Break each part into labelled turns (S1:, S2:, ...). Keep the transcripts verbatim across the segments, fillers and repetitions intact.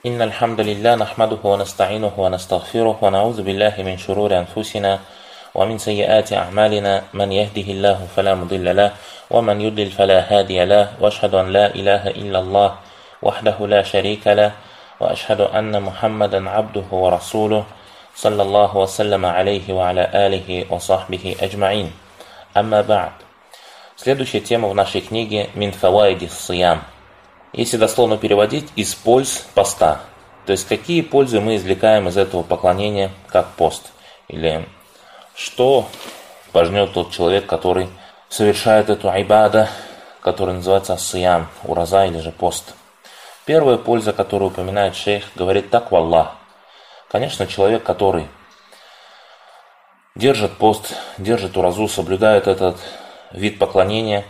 S1: إن الحمد لله نحمده ونستعينه ونستغفره ونعوذ بالله من شرور أنفسنا ومن سيئات أعمالنا من يهده الله فلا مضل له ومن يضلل فلا هادي له وأشهد أن لا إله إلا الله وحده لا شريك له وأشهد أن محمدا عبده ورسوله صلى الله وسلم عليه وعلى آله وصحبه أجمعين. أما بعد. Следующая тема в нашей книге «Мин фаваиди ссиям». Если дословно переводить, из польз поста. То есть, какие пользы мы извлекаем из этого поклонения, как пост. Или что пожнет тот человек, который совершает эту айбада, который называется ссиям, ураза или же пост. Первая польза, которую упоминает шейх, говорит так: «Валлах». Конечно, человек, который держит пост, держит уразу, соблюдает этот вид поклонения,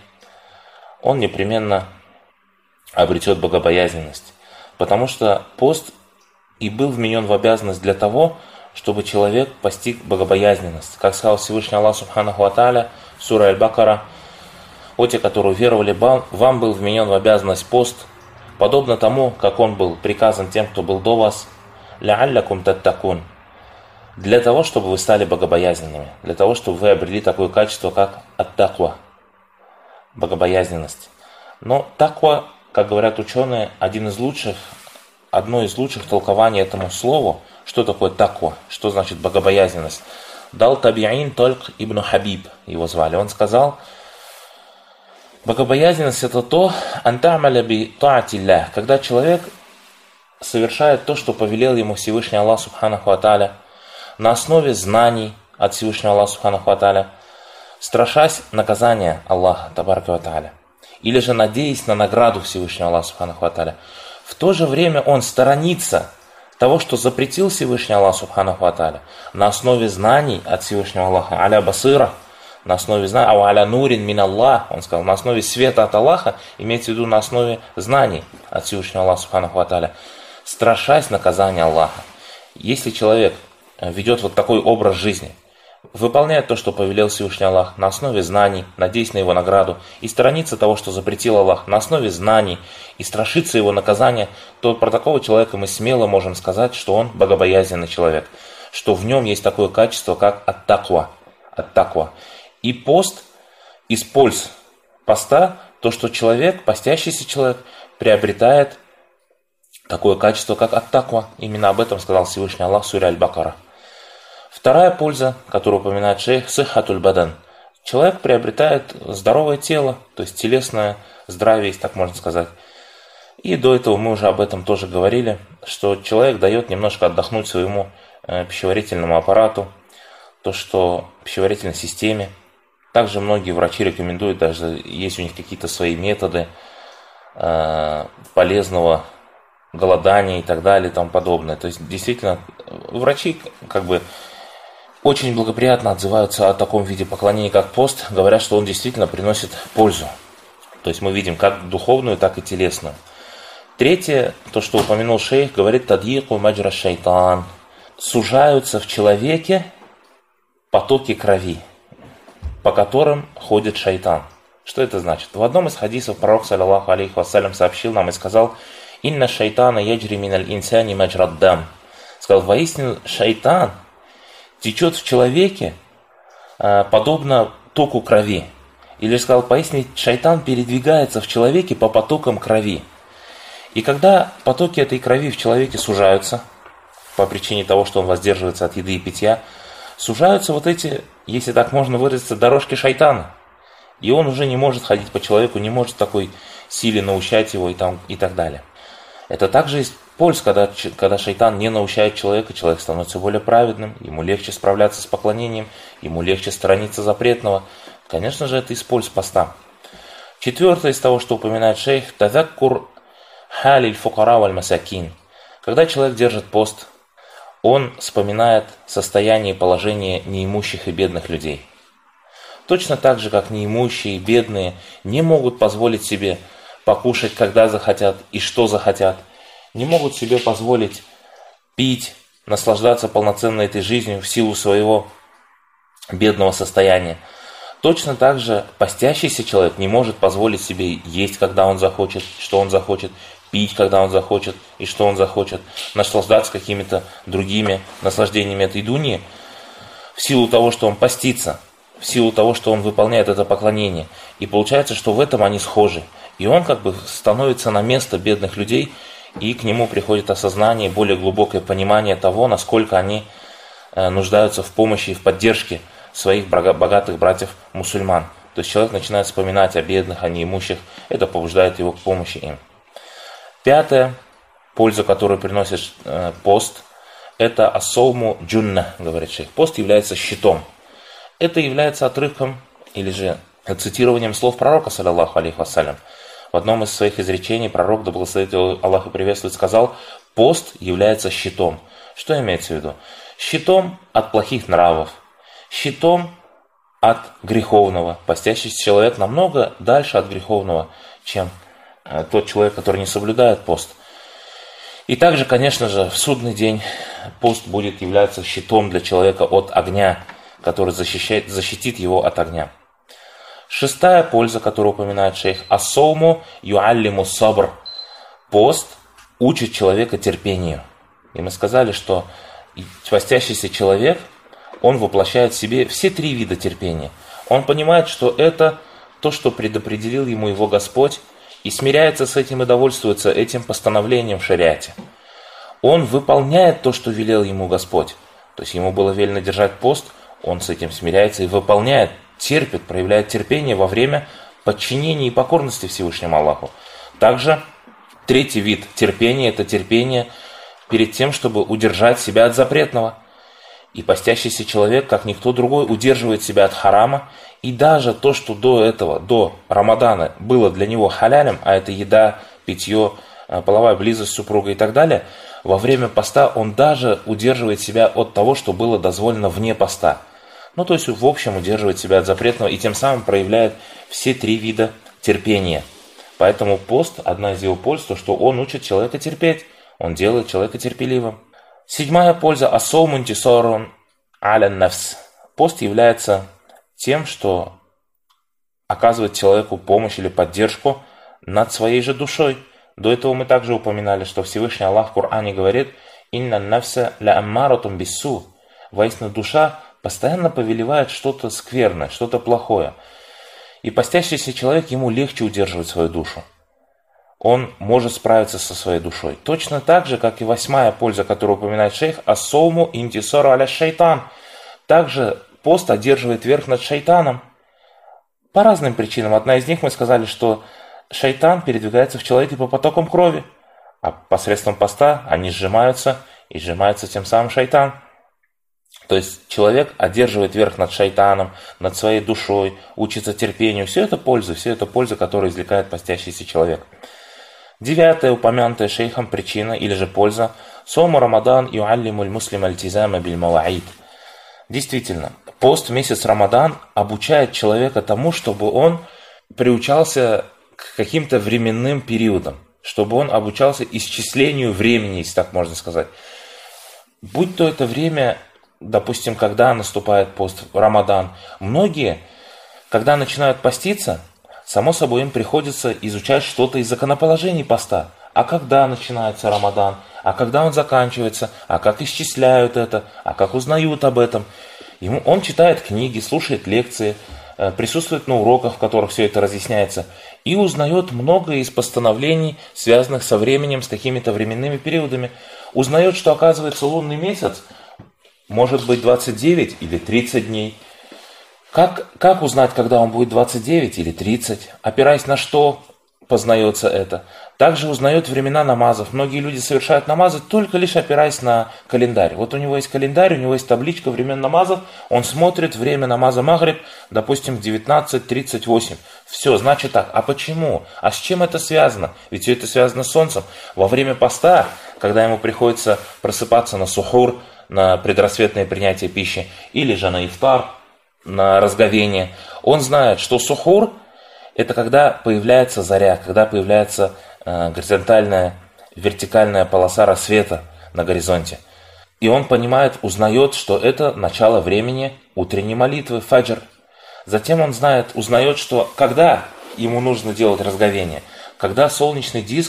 S1: он непременно обретет богобоязненность. Потому что пост и был вменен в обязанность для того, чтобы человек постиг богобоязненность. Как сказал Всевышний Аллах Субханаху ва Тааля, сура Аль-Бакара: «О те, которые уверовали, вам был вменен в обязанность пост, подобно тому, как он был приказан тем, кто был до вас, ла'аллякум таттакун», для того, чтобы вы стали богобоязненными, для того, чтобы вы обрели такое качество, как ат-таква, богобоязненность. Но таква, как говорят ученые, один из лучших, одно из лучших толкований этому слову, что такое таква, что значит богобоязненность, дал Таби'ин Тольк ибн Хабиб, его звали. Он сказал: богобоязненность — это то, антамаля би таатилля, когда человек совершает то, что повелел ему Всевышний Аллах Субханаху ва Тааля, на основе знаний от Всевышнего Аллаха Субханаху ва Тааля, страшась наказания Аллаха Табарака ва Тааля, или же надеясь на награду Всевышнего Аллаха Субханаху ва Тааля. В то же время он сторонится того, что запретил Всевышний Аллах Субханаху ва Тааля, на основе знаний от Всевышнего Аллаха, аля басира, на основе знаний, ау аля нурин мин Аллах, он сказал, на основе света от Аллаха, имеется в виду на основе знаний от Всевышнего Аллаха Субханаху ва Тааля, страшась наказания Аллаха. Если человек ведет вот такой образ жизни, выполняет то, что повелел Всевышний Аллах, на основе знаний, надеясь на его награду, и сторонится того, что запретил Аллах, на основе знаний, и страшится его наказания, то про такого человека мы смело можем сказать, что он богобоязненный человек, что в нем есть такое качество, как ат-таква. ат-таква. И пост, из польз поста, то, что человек, постящийся человек, приобретает такое качество, как ат-таква. Именно об этом сказал Всевышний Аллах в суре Аль-Бакара. Вторая польза, которую упоминает шейх, сиххатуль бадан. Человек приобретает здоровое тело, то есть телесное здравие, если так можно сказать. И до этого мы уже об этом тоже говорили, что человек дает немножко отдохнуть своему э, пищеварительному аппарату, то, что пищеварительной системе. Также многие врачи рекомендуют, даже есть у них какие-то свои методы э, полезного голодания и так далее и тому подобное. То есть действительно врачи как бы очень благоприятно отзываются о таком виде поклонения, как пост, говорят, что он действительно приносит пользу. То есть мы видим как духовную, так и телесную. Третье, то, что упомянул шейх, говорит: тадьику маджра шайтан. Сужаются в человеке потоки крови, по которым ходит шайтан. Что это значит? В одном из хадисов пророк, саллаллаху алейхи вассалям, сообщил нам и сказал: «Инна шайтана яджри миналь инсани маджраддам». Сказал: воистину шайтан течет в человеке э, подобно току крови. Или сказал: поистине шайтан передвигается в человеке по потокам крови. И когда потоки этой крови в человеке сужаются, по причине того, что он воздерживается от еды и питья, сужаются вот эти, если так можно выразиться, дорожки шайтана. И он уже не может ходить по человеку, не может такой силе научать его и, там, и так далее. Это также есть польза, когда, когда шайтан не научает человека, человек становится более праведным, ему легче справляться с поклонением, ему легче сторониться запретного. Конечно же, это из польз поста. Четвертое из того, что упоминает шейх, тазаккур халиль фукара валь масакин. Когда человек держит пост, он вспоминает состояние и положение неимущих и бедных людей. Точно так же, как неимущие и бедные не могут позволить себе покушать, когда захотят и что захотят, не могут себе позволить пить, наслаждаться полноценной этой жизнью в силу своего бедного состояния. Точно так же постящийся человек не может позволить себе есть, когда он захочет, что он захочет, пить, когда он захочет, и что он захочет, наслаждаться какими-то другими наслаждениями этой дуньи, в силу того, что он постится, в силу того, что он выполняет это поклонение. И получается, что в этом они схожи. И он как бы становится на место бедных людей, и к нему приходит осознание, более глубокое понимание того, насколько они нуждаются в помощи и в поддержке своих богатых братьев-мусульман. То есть человек начинает вспоминать о бедных, о неимущих, это побуждает его к помощи им. Пятое, польза, которую приносит э, пост, это ассауму джунна, говорит шейх. Пост является щитом. Это является отрывком или же цитированием слов пророка, саллаллаху алейхи вассалям. В одном из своих изречений пророк, да благословит его Аллах и приветствует, сказал: пост является щитом. Что имеется в виду? Щитом от плохих нравов, щитом от греховного. Постящийся человек намного дальше от греховного, чем э, тот человек, который не соблюдает пост. И также, конечно же, в судный день пост будет являться щитом для человека от огня, который защищает, защитит его от огня. Шестая польза, которую упоминает шейх: ассауму юаллиму сабр. Пост учит человека терпению. И мы сказали, что постящийся человек, он воплощает в себе все три вида терпения. Он понимает, что это то, что предопределил ему его Господь, и смиряется с этим и довольствуется этим постановлением в шариате. Он выполняет то, что велел ему Господь. То есть ему было велено держать пост, он с этим смиряется и выполняет, терпит, проявляет терпение во время подчинения и покорности Всевышнему Аллаху. Также третий вид терпения – это терпение перед тем, чтобы удержать себя от запретного. И постящийся человек, как никто другой, удерживает себя от харама. И даже то, что до этого, до Рамадана было для него халялем, а это еда, питье, половая близость супруга и так далее, во время поста он даже удерживает себя от того, что было дозволено вне поста. Ну, то есть, в общем, удерживает себя от запретного и тем самым проявляет все три вида терпения. Поэтому пост, одна из его польз, то, что он учит человека терпеть, он делает человека терпеливым. Седьмая польза – ассауму интисарун аля нафс. Пост является тем, что оказывает человеку помощь или поддержку над своей же душой. До этого мы также упоминали, что Всевышний Аллах в Коране говорит: «Инна нафса ля аммаратум биссу». Воистину душа постоянно повелевает что-то скверное, что-то плохое. И постящийся человек, ему легче удерживать свою душу. Он может справиться со своей душой. Точно так же, как и восьмая польза, которую упоминает шейх: ассауму интисару аля шайтан. Также пост одерживает верх над шайтаном. По разным причинам. Одна из них, мы сказали, что шайтан передвигается в человеке по потокам крови. А посредством поста они сжимаются, и сжимается тем самым шайтан. То есть человек одерживает верх над шайтаном, над своей душой, учится терпению. Все это польза, все это польза, которую извлекает постящийся человек. Девятая упомянутая шейхом причина или же польза: сому Рамадан юаллимуль муслим альтизама биль маваид. Действительно, пост в месяц Рамадан обучает человека тому, чтобы он приучался к каким-то временным периодам, чтобы он обучался исчислению времени, если так можно сказать. Будь то это время, допустим, когда наступает пост Рамадан, многие, когда начинают поститься, само собой им приходится изучать что-то из законоположений поста. А когда начинается Рамадан, а когда он заканчивается, а как исчисляют это, а как узнают об этом. Ему, он читает книги, слушает лекции, присутствует на уроках, в которых все это разъясняется, и узнает многое из постановлений, связанных со временем, с какими-то временными периодами. Узнает, что, оказывается, лунный месяц может быть двадцать девять или тридцать дней. Как, как узнать, когда он будет двадцать девять или тридцать? Опираясь на что познается это? Также узнает времена намазов. Многие люди совершают намазы только лишь опираясь на календарь. Вот у него есть календарь, у него есть табличка времен намазов. Он смотрит время намаза Магриб, допустим, в девятнадцать тридцать восемь. Все, значит так. А почему? А с чем это связано? Ведь все это связано с солнцем. Во время поста, когда ему приходится просыпаться на сухур, на предрассветное принятие пищи, или же на ифтар, на разговение, он знает, что сухур – это когда появляется заря, когда появляется э, горизонтальная, вертикальная полоса рассвета на горизонте. И он понимает, узнает, что это начало времени утренней молитвы, фаджр. Затем он знает, узнает, что когда ему нужно делать разговение, когда солнечный диск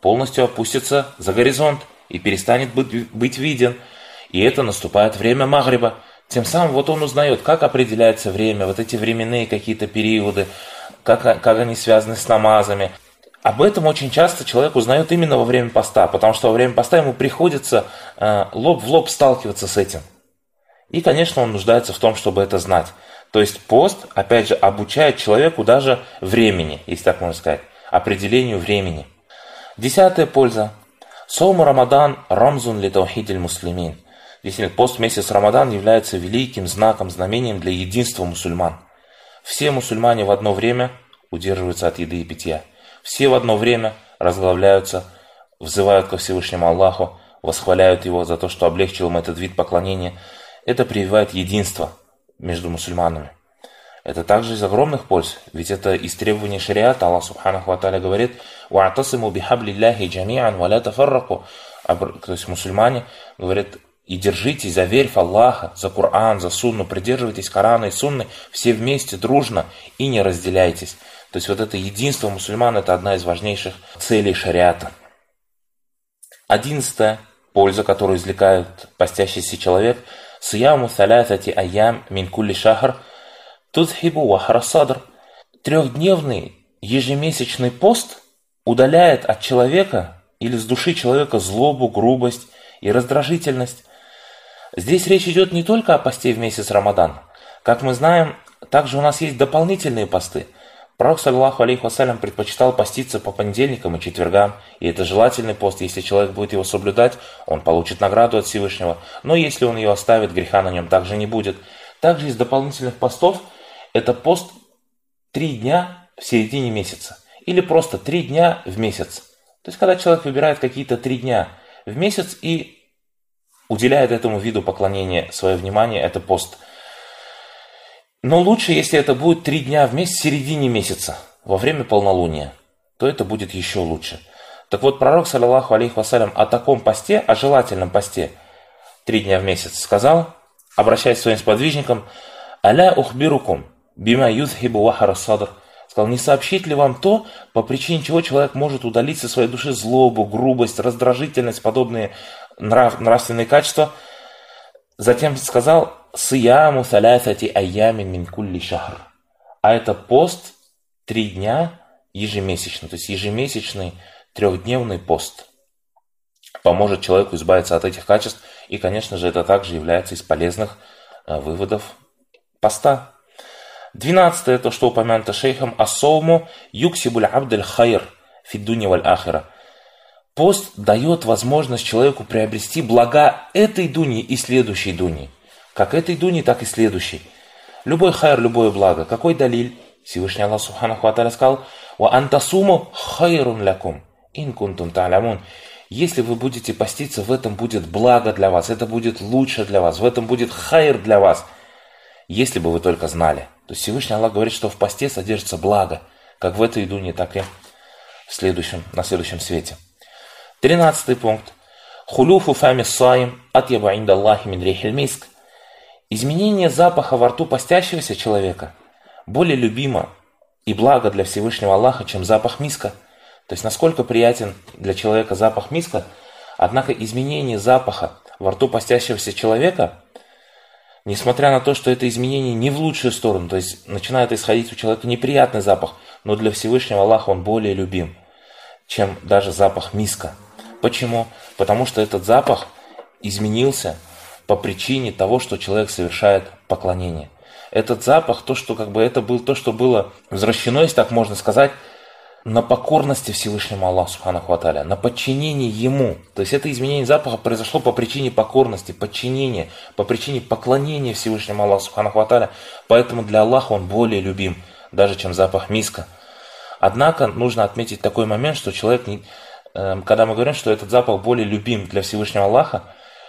S1: полностью опустится за горизонт и перестанет быть, быть виден. И это наступает время магриба. Тем самым вот он узнает, как определяется время, вот эти временные какие-то периоды, как, как они связаны с намазами. Об этом очень часто человек узнает именно во время поста, потому что во время поста ему приходится э, лоб в лоб сталкиваться с этим. И, конечно, он нуждается в том, чтобы это знать. То есть пост, опять же, обучает человеку даже времени, если так можно сказать, определению времени. Десятая польза. Сауму Рамадан рамзун ли таухидиль муслимин. Действительно, пост в месяц Рамадан является великим знаком, знамением для единства мусульман. Все мусульмане в одно время удерживаются от еды и питья. Все в одно время разглавляются, взывают ко Всевышнему Аллаху, восхваляют Его за то, что облегчил им этот вид поклонения. Это прививает единство между мусульманами. Это также из огромных польз, ведь это из требований шариата. Аллах Субханаху ва Тааля говорит: «Ва'тасиму бихаблиллахи джами'ан ва ля тафарраку». То есть мусульмане говорят: и держитесь за верь в Аллаха, за Коран, за Сунну, придерживайтесь Корана и Сунны все вместе, дружно, и не разделяйтесь. То есть вот это единство мусульман – это одна из важнейших целей шариата. Одиннадцатая польза, которую извлекает постящийся человек – «Сияму салятати айям мин кулли шахр тузхибу вахра садр». Трехдневный ежемесячный пост удаляет от человека или с души человека злобу, грубость и раздражительность. Здесь речь идет не только о посте в месяц Рамадан. Как мы знаем, также у нас есть дополнительные посты. Пророк, саллаллаху алейхи вассалям, предпочитал поститься по понедельникам и четвергам, и это желательный пост. Если человек будет его соблюдать, он получит награду от Всевышнего, но если он ее оставит, греха на нем также не будет. Также из дополнительных постов это пост три дня в середине месяца, или просто три дня в месяц. То есть, когда человек выбирает какие-то три дня в месяц и уделяет этому виду поклонения свое внимание, это пост. Но лучше, если это будет три дня в месяц в середине месяца, во время полнолуния, то это будет еще лучше. Так вот, пророк, саллаллаху алейхи вассалям, о таком посте, о желательном посте, три дня в месяц, сказал, обращаясь к своим сподвижникам: «Аля ухбирукум бима юзхибу вахара садр». Сказал: не сообщить ли вам то, по причине чего человек может удалить со своей души злобу, грубость, раздражительность, подобные нрав, нравственные качества. Затем сказал: «Сияму салясати айямин мин кулли шахр». А это пост три дня ежемесячно, то есть ежемесячный трехдневный пост. Поможет человеку избавиться от этих качеств. И, конечно же, это также является из полезных выводов поста. Двенадцатое, то, что упомянуто шейхом: «Ассауму юксибуль абдель хайр фиддуни валь ахира». Пост дает возможность человеку приобрести блага этой дуни и следующей дуни. Как этой дуни, так и следующей. Любой хайр, любое благо. Какой далиль? Всевышний Аллах Субханаху ва Тааля сказал: «Ва антасуму хайрун лякум ин кунтум та'лямун». Если вы будете поститься, в этом будет благо для вас, это будет лучше для вас, в этом будет хайр для вас, если бы вы только знали. То есть Всевышний Аллах говорит, что в посте содержится благо, как в этой дуне, так и в следующем, на следующем свете. Тринадцатый пункт. Хулюфу фами саим атьяба инда Аллахи мин рихиль миск. Изменение запаха во рту постящегося человека более любимо и благо для Всевышнего Аллаха, чем запах миска. То есть насколько приятен для человека запах миска, однако изменение запаха во рту постящегося человека, несмотря на то, что это изменение не в лучшую сторону, то есть начинает исходить у человека неприятный запах, но для Всевышнего Аллаха он более любим, чем даже запах миска. Почему? Потому что этот запах изменился по причине того, что человек совершает поклонение. Этот запах, то, что как бы это было, то, что было возвращено, если так можно сказать, на покорности Всевышнему Аллаху Субханаху ва Тааля, на подчинении Ему. То есть это изменение запаха произошло по причине покорности, подчинения, по причине поклонения Всевышнему Аллаху Субханаху ва Тааля. Поэтому для Аллаха он более любим, даже чем запах миска. Однако нужно отметить такой момент, что человек, не, э, когда мы говорим, что этот запах более любим для Всевышнего Аллаха,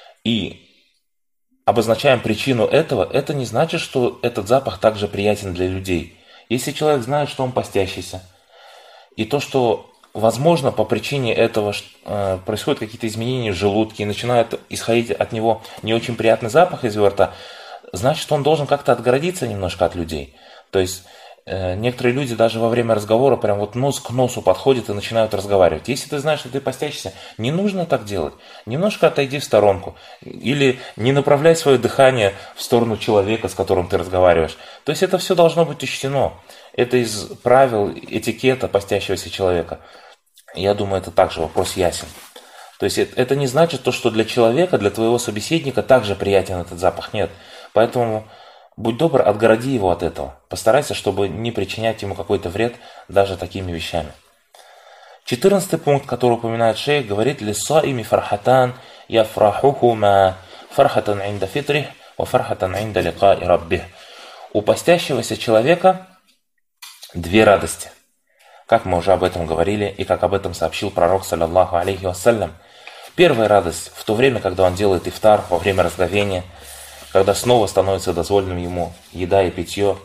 S1: и обозначаем причину этого, это не значит, что этот запах также приятен для людей. Если человек знает, что он постящийся, и то, что, возможно, по причине этого э, происходят какие-то изменения в желудке, и начинает исходить от него не очень приятный запах из его рта, значит, он должен как-то отгородиться немножко от людей. То есть Некоторые люди даже во время разговора прям вот нос к носу подходят и начинают разговаривать. Если ты знаешь, что ты постящийся, не нужно так делать. Немножко отойди в сторонку. Или не направляй свое дыхание в сторону человека, с которым ты разговариваешь. То есть это все должно быть учтено. Это из правил этикета постящегося человека. Я думаю, это также вопрос ясен. То есть это не значит то, что для человека, для твоего собеседника также приятен этот запах. Нет. Поэтому будь добр, отгороди его от этого. Постарайся, чтобы не причинять ему какой-то вред даже такими вещами. Четырнадцатый пункт, который упоминает шейх, говорит: «Лиссаими фархатан яфрахухума фархатан инда фитрих ва фархатан инда ликаи раббих». У постящегося человека две радости. Как мы уже об этом говорили и как об этом сообщил пророк, саллаллаху алейхи вассалям. Первая радость в то время, когда он делает ифтар, во время разговения, когда снова становится дозволенным ему еда и питье.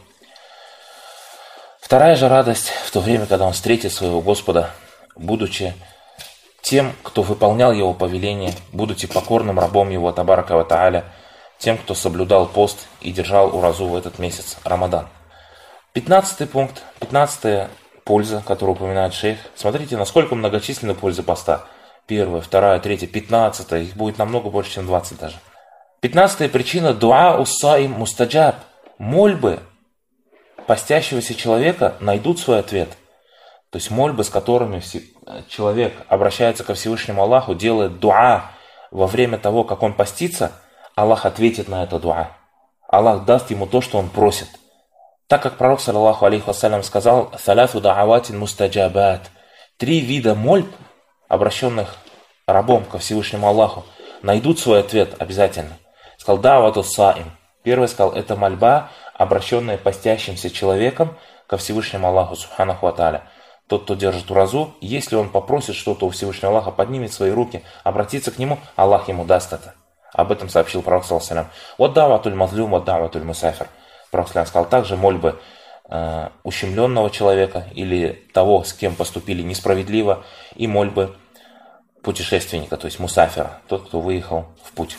S1: Вторая же радость в то время, когда он встретит своего Господа, будучи тем, кто выполнял его повеление, будучи покорным рабом его, табарака ва тааля, тем, кто соблюдал пост и держал уразу в этот месяц Рамадан. Пятнадцатый пункт, пятнадцатая польза, которую упоминает шейх. Смотрите, насколько многочисленны пользы поста. Первая, вторая, третья, пятнадцатая. Их будет намного больше, чем двадцать даже. Пятнадцатая причина – дуа уссаим мустаджаб. Мольбы постящегося человека найдут свой ответ. То есть мольбы, с которыми человек обращается ко Всевышнему Аллаху, делает дуа во время того, как он постится, Аллах ответит на это дуа. Аллах даст ему то, что он просит. Так как пророк, саллаллаху алейхи вассалям, сказал: «Саляфу да'аватин мустаджабат». Три вида мольб, обращенных рабом ко Всевышнему Аллаху, найдут свой ответ обязательно. Сказал: «Да'вату саим». Первый сказал: это мольба, обращенная постящимся человеком ко Всевышнему Аллаху субханаху ва тааля. Тот, кто держит уразу, если он попросит что-то у Всевышнего Аллаха, поднимет свои руки, обратится к нему, Аллах ему даст это. Об этом сообщил пророк, саллаллаху алейхи ва саллям. «Вот да'ватуль мазлюм, вот да'ватуль мусафир». Пророк сказал также мольбы э, ущемленного человека или того, с кем поступили несправедливо, и мольбы путешественника, то есть мусафира, тот, кто выехал в путь.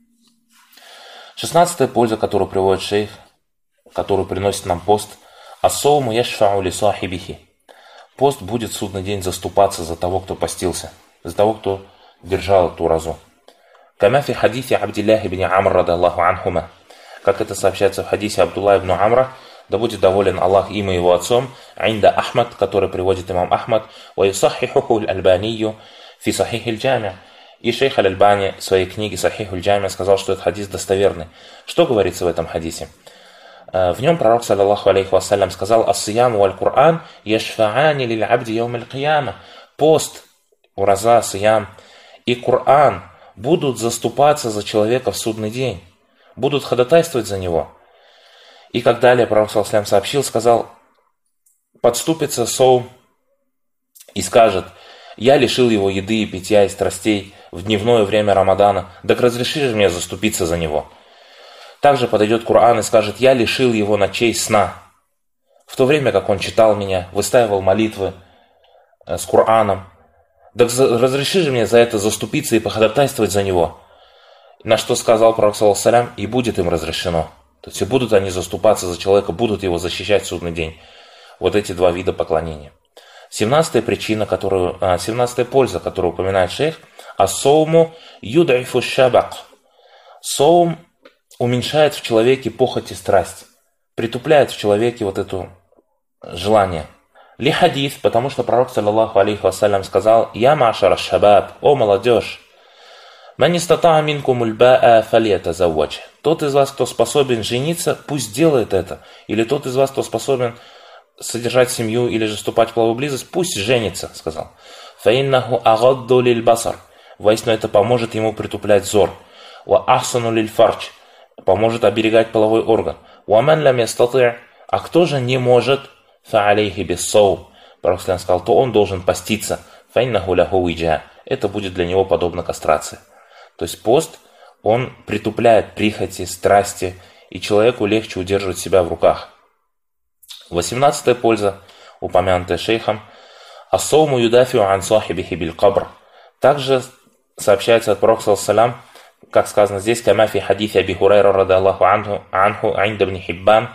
S1: Шестнадцатая польза, которую приводит шейх, которую приносит нам пост: «Ас-сауму яшфау ли сахибихи». Пост будет в судный день заступаться за того, кто постился, за того, кто держал эту уразу. «Кама фи хадисе Абдилляхи бин Амр радаллаху анхума». Как это сообщается в хадисе Абдулла ибн Амра, да будет доволен Аллах им и его отцом, «Инда Ахмад», который приводит имам Ахмад, «Ва юсахихуху аль-Альбанию фи сахих аль-Джами». И шейх аль-Альбани в своей книге «Сахих аль-Джами» сказал, что этот хадис достоверный. Что говорится в этом хадисе? В нем пророк, саллаллаху алейхи вассалям, сказал: «Ас-сияму валь-Кур'ан яшфа'ани лиль-абди яум аль-Кияма». Пост, ураза, сиям и Кур'ан будут заступаться за человека в судный день, будут ходатайствовать за него. И как далее пророк, саллаллаху алейхи вассалям, сообщил, сказал: подступится соум и скажет: я лишил его еды и питья и страстей в дневное время Рамадана, так разреши же мне заступиться за него. Также подойдет Кур'ан и скажет: я лишил его ночей сна, в то время как он читал меня, выстаивал молитвы с Кур'аном, так разреши же мне за это заступиться и походатайствовать за него. На что сказал пророк, саллаллаху алейхи ва саллям: и будет им разрешено. То есть и будут они заступаться за человека, будут его защищать в судный день. Вот эти два вида поклонения. Семнадцатая причина, которую, а, семнадцатая польза, которую упоминает шейх: «Ас-соуму юд'ифу шабак». Соум уменьшает в человеке похоть и страсть, притупляет в человеке вот это желание. Ли хадис, потому что пророк, саллаллаху алейхи вассалям, сказал: «Я машара шабаб», о молодежь, «Ман истатаа минкумуль баа фальятазаввадж». Тот из вас, кто способен жениться, пусть делает это. Или тот из вас, кто способен содержать семью или же вступать в половую близость, пусть женится, сказал. «Фаиннаху агадду лиль басар». Воистину это поможет ему притуплять взор. «Ва ахсану лиль фардж». Поможет оберегать половой орган. «Ва ман лам ястати'». А кто же не может? «Фа алейхи биссаум». Пророк сказал, то он должен поститься. «Фаиннаху лаху виджа». Это будет для него подобно кастрации. То есть пост, он притупляет прихоти, страсти, и человеку легче удерживать себя в руках. Восемнадцатая польза, упомянутая шейхом: «Ас-сауму юдафиу ан сахибихи биль кабр». Также сообщается от пророка, саллаллаху алейхи ва саллям, как сказано здесь: «Кама фи хадисе Аби Хурайра радаллаху анху анху инда ибн Хиббан».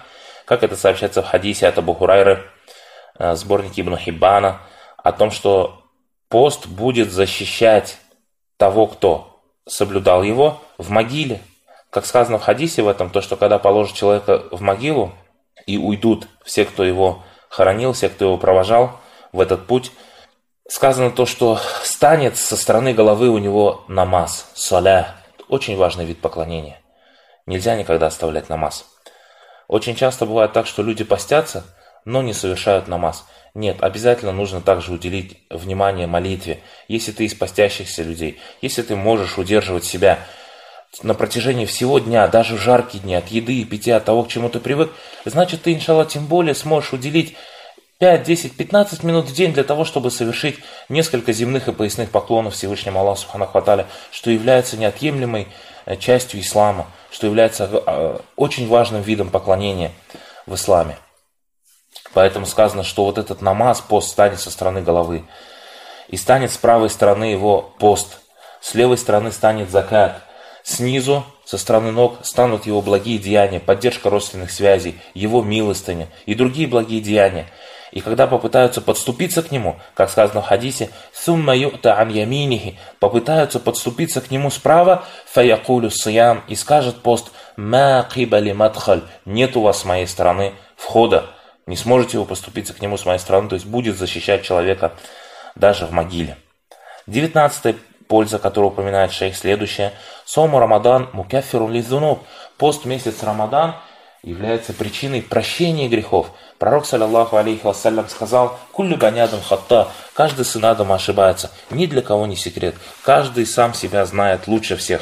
S1: Как это сообщается в хадисе от Абу Хурайры, сборнике Ибн Хиббана, о том, что пост будет защищать того, кто соблюдал его, в могиле. Как сказано в хадисе в этом, то, что когда положат человека в могилу и уйдут все, кто его хоронил, все, кто его провожал в этот путь, сказано то, что станет со стороны головы у него намаз, саля. Очень важный вид поклонения. Нельзя никогда оставлять намаз. Очень часто бывает так, что люди постятся, но не совершают намаз. Нет, обязательно нужно также уделить внимание молитве. Если ты из постящихся людей, если ты можешь удерживать себя на протяжении всего дня, даже в жаркие дни, от еды и питья, от того, к чему ты привык, значит, ты, иншаллах, тем более сможешь уделить пять, десять, пятнадцать минут в день для того, чтобы совершить несколько земных и поясных поклонов Всевышнему Аллаху Субханаху ва Тааля, что является неотъемлемой частью ислама, что является очень важным видом поклонения в исламе. Поэтому сказано, что вот этот намаз, пост, станет со стороны головы. И станет с правой стороны его пост. С левой стороны станет закат. Снизу, со стороны ног, станут его благие деяния, поддержка родственных связей, его милостыня и другие благие деяния. И когда попытаются подступиться к нему, как сказано в хадисе, «Сумма ю'та ан яминихи», попытаются подступиться к нему справа, «Фаякулю сиям», и скажет пост, «Ма кибали мадхаль», нет у вас с моей стороны входа, не сможете вы поступиться к нему с моей стороны, то есть будет защищать человека даже в могиле. Девятнадцатая польза, которую упоминает шейх, следующая. «Сому Рамадан мукаффирун лизунуб». Пост месяц Рамадан является причиной прощения грехов. Пророк, саллаллаху алейхи вассалям, сказал: «Куллю бани Адам хатта», каждый сын Адама ошибается. Ни для кого не секрет. Каждый сам себя знает лучше всех,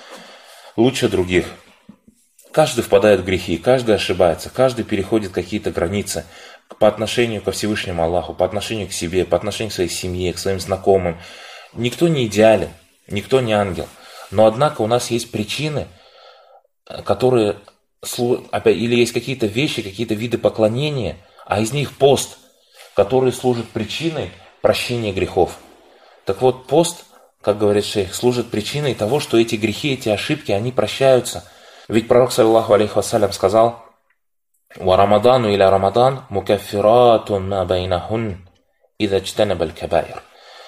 S1: лучше других. Каждый впадает в грехи, каждый ошибается, каждый переходит какие-то границы по отношению ко Всевышнему Аллаху, по отношению к себе, по отношению к своей семье, к своим знакомым. Никто не идеален, никто не ангел. Но однако у нас есть причины, которые... Или есть какие-то вещи, какие-то виды поклонения, а из них пост, который служит причиной прощения грехов. Так вот, пост, как говорит шейх, служит причиной того, что эти грехи, эти ошибки, они прощаются. Ведь пророк, саллаллаху алейхи вассалям, сказал: «Ва рамадану иля рамадан мукаффиратун ма байнахун иза джтанабаль кабаир».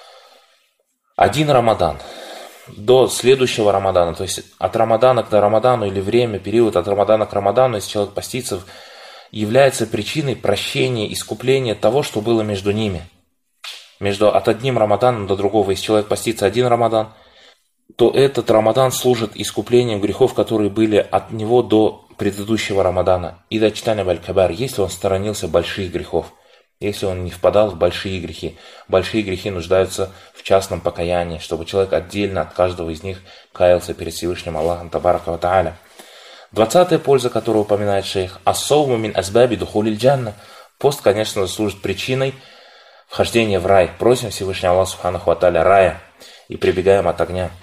S1: Один Рамадан до следующего Рамадана, то есть от Рамадана к Рамадану, или время, период от Рамадана к Рамадану, если человек постится, является причиной прощения, искупления того, что было между ними. Между от одним Рамаданом до другого. Если человек постится один Рамадан, то этот Рамадан служит искуплением грехов, которые были от него до предыдущего Рамадана. И да читание баль-кабар, если он сторонился больших грехов. Если он не впадал в большие грехи. Большие грехи нуждаются в частном покаянии, чтобы человек отдельно от каждого из них каялся перед Всевышним Аллахом Табарака ва Тааля. Двадцатая польза, которую упоминает шейх: «Ас-сауму мин асбаби духулиль джанна». Пост, конечно, служит причиной вхождения в рай. Просим Всевышнего Аллаха Субханаху ва Тааля рая и прибегаем от огня.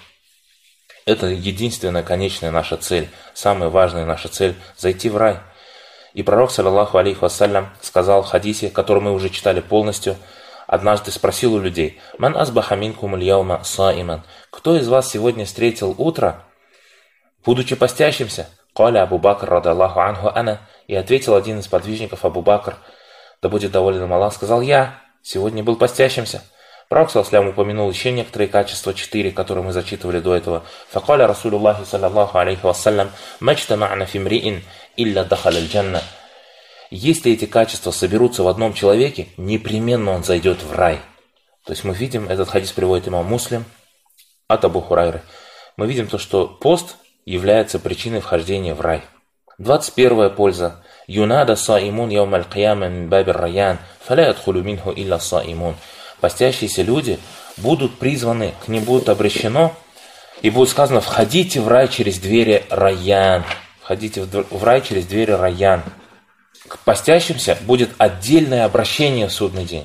S1: Это единственная конечная наша цель, самая важная наша цель – зайти в рай. И пророк, саллаллаху алейхи вассалям, сказал в хадисе, который мы уже читали полностью, однажды спросил у людей: «Ман асбаха минкум аль-яума саиман». Кто из вас сегодня встретил утро, будучи постящимся? «Каля Абу Бакр, радаллаху анху ана». И ответил один из подвижников, Абу Бакр, да будет доволен им Аллах, сказал: «Я сегодня был постящимся». Пророк, саллаллаху упомянул еще некоторые качества, четыре, которые мы зачитывали до этого. «Факаля Расулуллахи саллаллаху алейхи вассалям, мачтама'на фимриин илля дахаль джанна». Если эти качества соберутся в одном человеке, непременно он зайдет в рай. То есть мы видим, этот хадис приводит имам Муслим от Абу Хурайры. Мы видим то, что пост является причиной вхождения в рай. Двадцать первая польза. «Юнада саимун яумаль кияма мин бабир раян, фаля ядхулю минху илля саимун». Постящиеся люди будут призваны, к ним будут обращено, и будет сказано: «Входите в рай через двери Райян». Входите в рай через двери Райян. К постящимся будет отдельное обращение в судный день.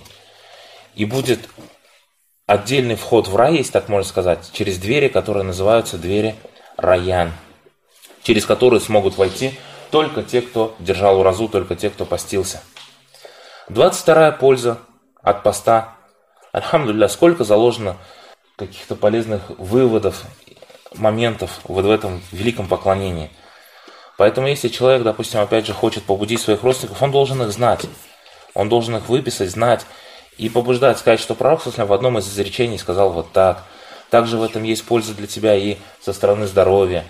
S1: И будет отдельный вход в рай, если так можно сказать, через двери, которые называются двери Райян, через которые смогут войти только те, кто держал уразу, только те, кто постился. Двадцать вторая польза от поста. Альхамдулилля, сколько заложено каких-то полезных выводов, моментов вот в этом великом поклонении. Поэтому если человек, допустим, опять же хочет побудить своих родственников, он должен их знать. Он должен их выписать, знать и побуждать, сказать, что пророк в одном из изречений сказал вот так. Также в этом есть польза для тебя и со стороны здоровья.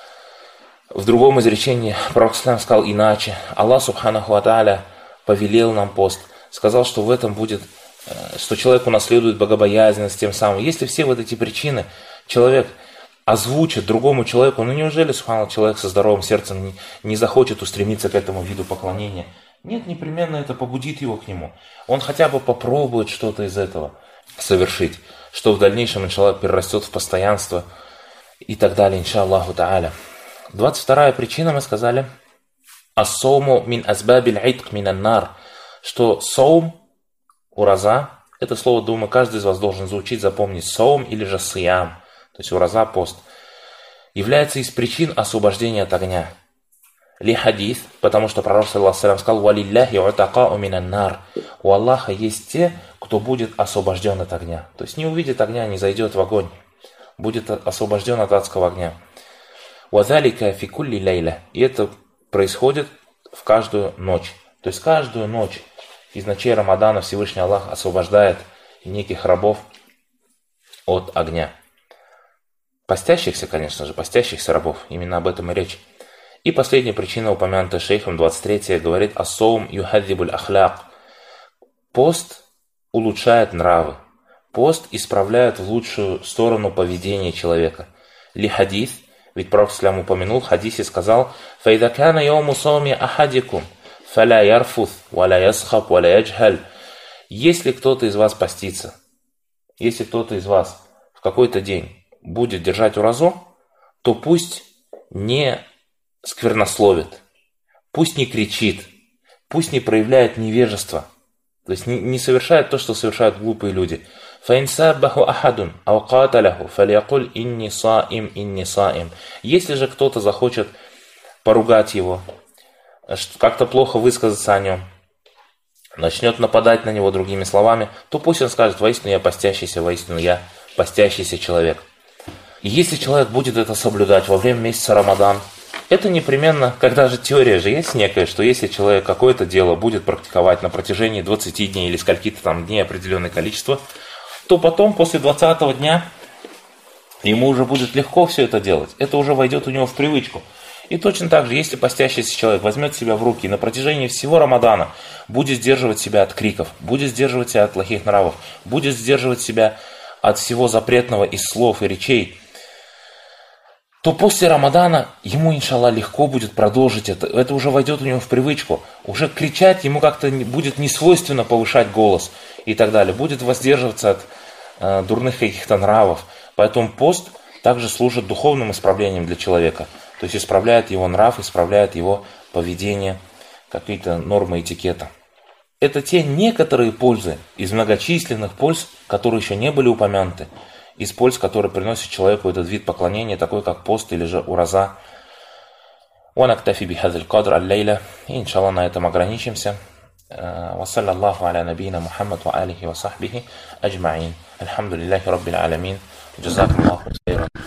S1: В другом изречении пророк сказал иначе. Аллах субханаху ва тааля повелел нам пост. Сказал, что в этом будет, что человек унаследует богобоязненность тем самым. Если все вот эти причины человек озвучит другому человеку, ну неужели, субханаллах, человек со здоровым сердцем не, не захочет устремиться к этому виду поклонения? Нет, непременно это побудит его к нему. Он хотя бы попробует что-то из этого совершить, что в дальнейшем, иншаллах, перерастет в постоянство и так далее, иншаллаху тааля. двадцать вторая причина, мы сказали, ас-сауму мин азбабиль итк минан нар, что саум, ураза, это слово, думаю, каждый из вас должен заучить, запомнить, саум или же сиям, то есть ураза, пост, является из причин освобождения от огня. Ли хадис, потому что пророк саллаллаху алейхи ва саллям сказал: «Валилляхи утакау минан нар». У Аллаха есть те, кто будет освобожден от огня. То есть не увидит огня, не зайдет в огонь, будет освобожден от адского огня. «Вазалика фи кулли лейля». И это происходит в каждую ночь. То есть каждую ночь из ночей Рамадана Всевышний Аллах освобождает неких рабов от огня. Постящихся, конечно же, постящихся рабов. Именно об этом и речь. И последняя причина, упомянутая шейхом, двадцать третья, говорит: «Ас-саум юхаддибуль ахляк». Пост улучшает нравы. Пост исправляет в лучшую сторону поведения человека. Ли хадис, ведь пророк ислам упомянул, в хадисе сказал: «Фаида кана яуму сауми ахадикум, фаля ярфут, валя ясхаб, валя яджхаль». Если кто-то из вас постится, если кто-то из вас в какой-то день будет держать уразу, то пусть не сквернословит, пусть не кричит, пусть не проявляет невежество, то есть не, не совершает то, что совершают глупые люди. Если же кто-то захочет поругать его, как-то плохо высказаться о нем, начнет нападать на него другими словами, то пусть он скажет: «Воистину я постящийся, воистину я постящийся человек». И если человек будет это соблюдать во время месяца Рамадан, это непременно, когда же теория же есть некая, что если человек какое-то дело будет практиковать на протяжении двадцати дней или скольки-то там дней определенное количество, то потом, после двадцатого дня, ему уже будет легко все это делать. Это уже войдет у него в привычку. И точно так же, если постящийся человек возьмет себя в руки и на протяжении всего Рамадана будет сдерживать себя от криков, будет сдерживать себя от плохих нравов, будет сдерживать себя от всего запретного из слов и речей, то после Рамадана ему, иншаллах, легко будет продолжить это. Это уже войдет у него в привычку. Уже кричать ему как-то будет не свойственно, повышать голос и так далее. Будет воздерживаться от э, дурных каких-то нравов. Поэтому пост также служит духовным исправлением для человека. То есть исправляет его нрав, исправляет его поведение, какие-то нормы этикета. Это те некоторые пользы из многочисленных польз, которые еще не были упомянуты. Из польз, которые приносит человеку этот вид поклонения, такой как пост или же ураза. وَنَكْتَفِي بِهَذَا الْقَدْرِ اللَّيْلَ. И, иншаллах, на этом ограничимся. وصلى الله على نبينا محمد وآله وصحبه أجمعين. الحمد لله رب العالمين. جزاكم الله خيرا.